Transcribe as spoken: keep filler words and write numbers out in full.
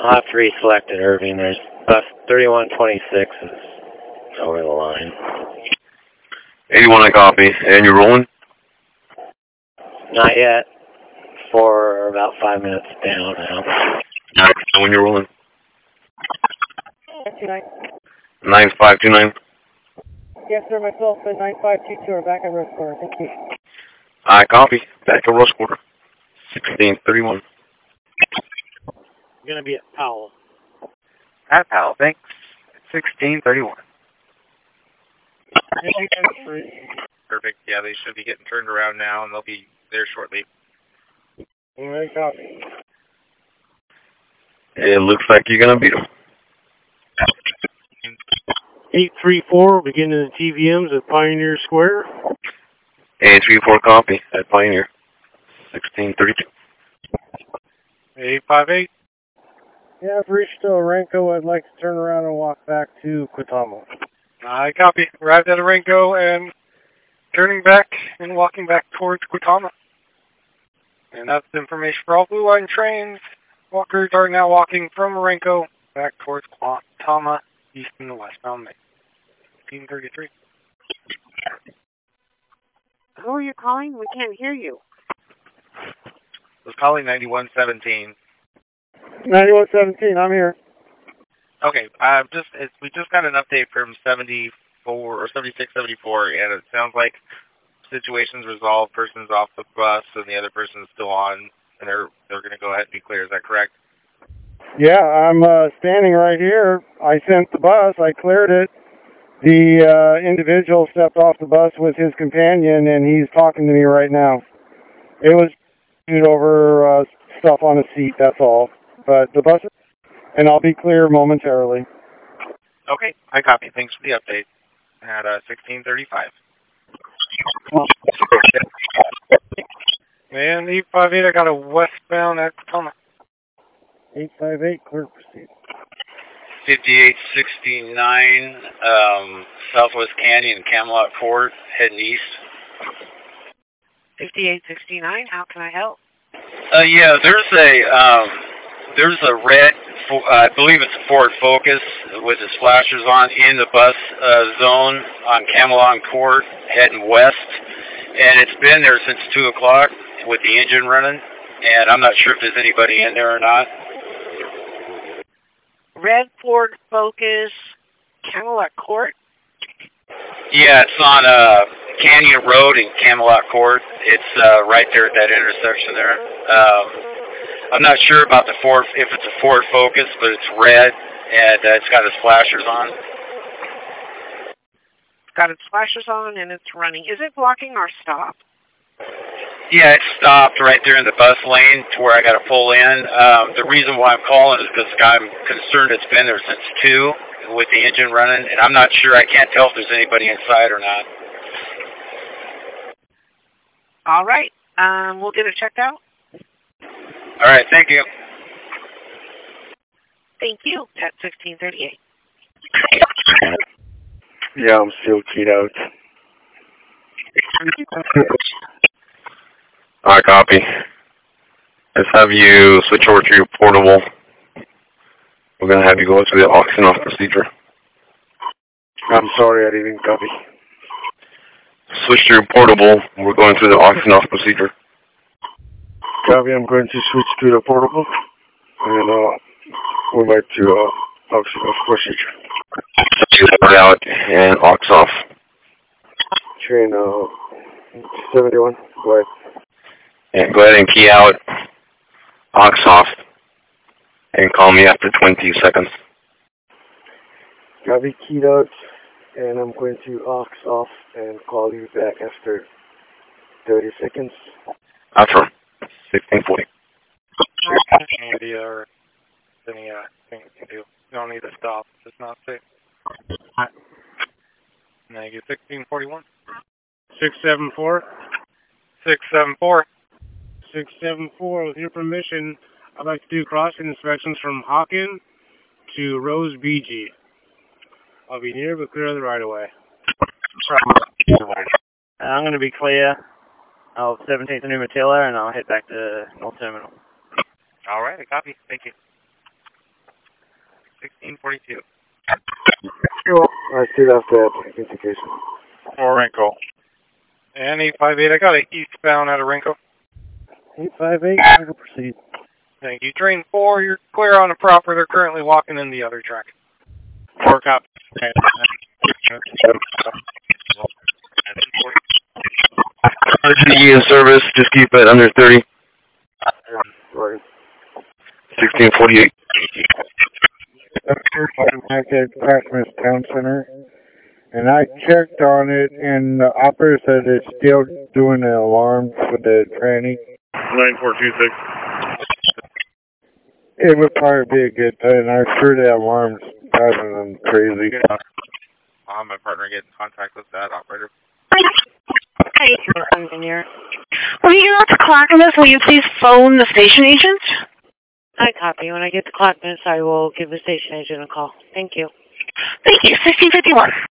I'll have to reselect it, Irving. There's bus thirty-one twenty-six is over the line. eighty-one, I copy. And you're rolling? Not yet. For about five minutes down now. All right, so when you're rolling? two nine. nine five two nine. Yes, sir, myself at nine five two two are back at Rose Quarter. Thank you. I copy. Back at Rose Quarter. sixteen thirty-one. I'm going to be at Powell. At Powell, thanks. sixteen thirty-one. Perfect. Yeah, they should be getting turned around now, and they'll be there shortly. All right, copy. It looks like you're going to beat them. eight three four, beginning the T V Ms at Pioneer Square. eight three four, copy. At Pioneer. sixteen thirty-two. eight five eight. Yeah, I've reached Orenco. I'd like to turn around and walk back to Quitama. I copy. Arrived at Orenco and turning back and walking back towards Quitama. And that's the information for all Blue Line trains. Walkers are now walking from Orenco back towards Quitama, east and the westbound main. fifteen thirty-three. Who are you calling? We can't hear you. I was calling ninety-one seventeen. ninety-one seventeen, I'm here. Okay, uh, just it's, we just got an update from seventy-four or seventy-six seventy-four, and it sounds like situation's resolved. Person's off the bus, and the other person's still on, and they're they're going to go ahead and be clear. Is that correct? Yeah, I'm uh, standing right here. I sent the bus. I cleared it. The uh, individual stepped off the bus with his companion, and he's talking to me right now. It was over uh, stuff on a seat, that's all. But the bus, and I'll be clear momentarily. Okay, I copy. Thanks for the update. At uh, sixteen thirty-five. Man, eight five eight, I got a westbound at Quitama. eight five eight, clear proceed. fifty-eight sixty-nine, um, Southwest Canyon, Camelot Court, heading east. fifty-eight sixty-nine, how can I help? Uh, yeah, there's a, um, there's a red, uh, I believe it's a Ford Focus with its flashers on in the bus uh, zone on Camelot Court, heading west. And it's been there since two o'clock with the engine running. And I'm not sure if there's anybody in there or not. Red Ford Focus, Camelot Court? Yeah, it's on uh, Canyon Road in Camelot Court. It's uh, right there at that intersection there. Um, I'm not sure about the Ford, if it's a Ford Focus, but it's red, and uh, it's got its flashers on. It's got its flashers on, and it's running. Is it blocking our stop? Yeah, it stopped right there in the bus lane to where I got to pull in. Um, the reason why I'm calling is because I'm concerned it's been there since two with the engine running, and I'm not sure. I can't tell if there's anybody inside or not. All right. Um, we'll get it checked out. All right, thank you. Thank you. At sixteen thirty-eight. Yeah, I'm still keyed out. I copy. Let's have you switch over to your portable. We're going to have you go through the auction off procedure. I'm sorry, I didn't copy. Switch to your portable. We're going through the auction off procedure. Copy, I'm going to switch to the portable. And uh, we're back to uh, auction off procedure. Put out and aux off. Train uh, seventy-one, go ahead. And go ahead and key out aux off and call me after twenty seconds. Copy, keyed out, and I'm going to aux off and call you back after thirty seconds. After sixteen forty. Any idea or any uh, thing we can do? You don't need to stop. It's not safe. Negative sixteen forty-one. six seven four. six seven four. six seven four, with your permission, I'd like to do crossing inspections from Hawken to Rose B G. I'll be near but clear of the right-of-way. I'm going to be clear of seventeenth and Umatilla, and I'll head back to North Terminal. All right, I copy. Thank you. sixteen forty-two. Cool. I see that's the indication. Or Renko. And eight five eight, I got it eastbound out of Renko. eight five eight, I will proceed. Thank you. Train four, you're clear on the proper. They're currently walking in the other track. Four cop. R G E in service, just keep it under thirty. Right. sixteen forty-eight. I'm back at Craftsman's Town Center, and I checked on it, and the operator said it's still doing the alarm for the tranny. nine four two six. It would probably be a good thing. I'm sure the alarm's driving them crazy. I'll have my partner get in contact with that operator. Hey, engineer. When you get out to Clackamas, will you please phone the station agent? I copy. When I get to Clackamas, I will give the station agent a call. Thank you. Thank you. sixteen fifty-one.